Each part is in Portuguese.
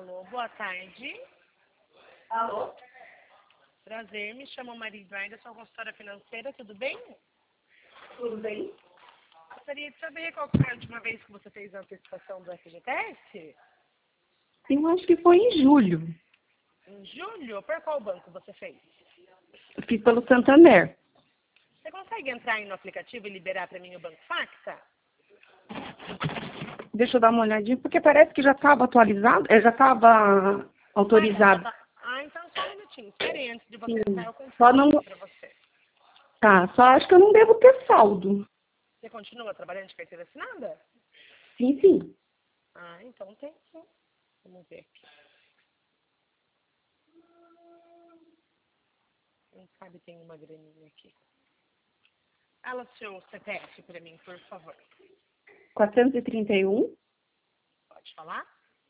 Alô, boa tarde. Alô? Prazer, me chamo Maria Eduarda, sou consultora financeira, tudo bem? Tudo bem? Gostaria de saber qual foi a última vez que você fez a antecipação do FGTS? Eu acho que foi em julho. Em julho? Por qual banco você fez? Eu fiz pelo Santander. Você consegue entrar aí no aplicativo e liberar para mim o Banco Facta? Deixa eu dar uma olhadinha, porque parece que já estava atualizado, já estava autorizado. Então só um minutinho. Espere aí, antes de você Sim. entrar, eu Só não... confirmo para você. Tá, só acho que eu não devo ter saldo. Você continua trabalhando de carteira assinada? Sim, sim. Então tem sim. Vamos ver aqui. Quem sabe tem uma graninha aqui. Fala o seu CPF para mim, por favor. 431 Pode falar?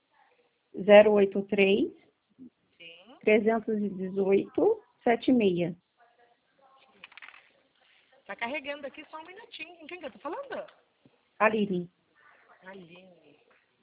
083 Sim. 318 76. Tá carregando aqui só um minutinho. Com quem que eu tô falando? Aline. Aline.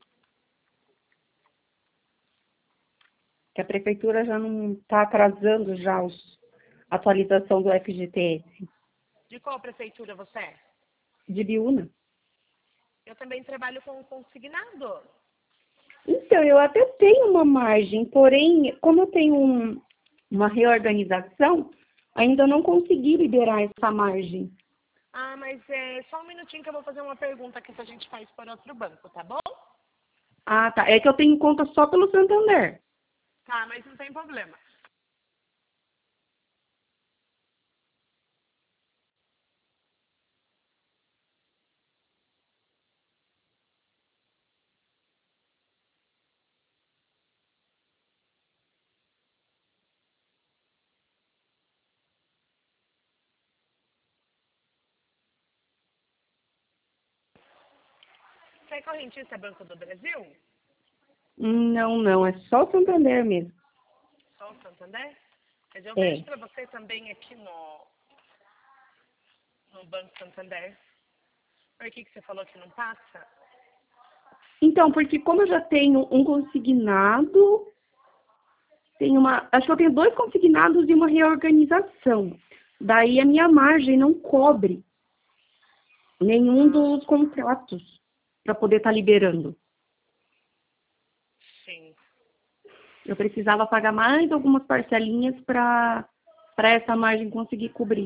Que a prefeitura já não está atrasando já a atualização do FGTS. De qual prefeitura você é? De Biúna. Eu também trabalho com consignado. Então, eu até tenho uma margem, porém, como eu tenho uma reorganização, ainda não consegui liberar essa margem. Mas é só um minutinho que eu vou fazer uma pergunta que a gente faz por outro banco, tá bom? Ah, tá. É que eu tenho conta só pelo Santander. Tá, mas não tem problema. Você é correntista Banco do Brasil? Não, não. É só o Santander mesmo. Só o Santander? Mas eu É. vejo para você também aqui no Banco Santander. Por que você falou que não passa? Então, porque como eu já tenho um consignado, acho que eu tenho 2 consignados e uma reorganização. Daí a minha margem não cobre nenhum dos contratos para poder estar liberando. Sim. Eu precisava pagar mais algumas parcelinhas para essa margem conseguir cobrir.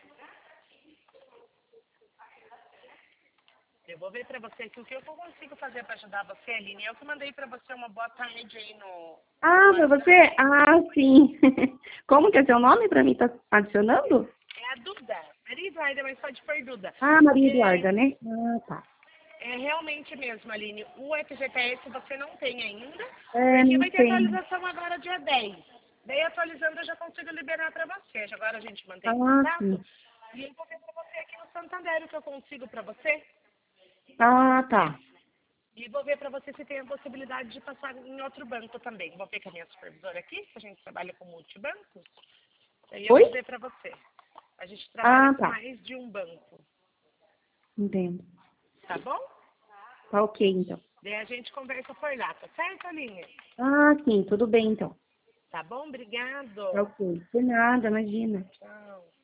Eu vou ver para você aqui o que eu consigo fazer para ajudar você, Aline. Eu que mandei para você uma boa tarde aí no Para WhatsApp. você? Sim. Como que é seu nome para mim estar adicionando? É a Duda. Maria Eduarda, mas pode pôr Duda. Maria Eduarda, né? Tá. É realmente mesmo, Aline. O FGTS você não tem ainda, É, porque não vai ter tem. atualização agora dia 10. Daí atualizando eu já consigo liberar para você. Agora a gente mantém contato. Sim. E eu vou ver para você aqui no Santander o que eu consigo para você. Tá. E vou ver para você se tem a possibilidade de passar em outro banco também. Vou ver com a minha supervisora aqui, que a gente trabalha com multibancos. Aí eu Oi? vou ver para você. A gente trabalha com Tá. mais de um banco, Entendo. tá bom? Tá ok, então. Daí a gente conversa por lá, tá certo, Aline? Sim, tudo bem, então. Tá bom? Obrigado. Tá ok. De nada, imagina. Tchau.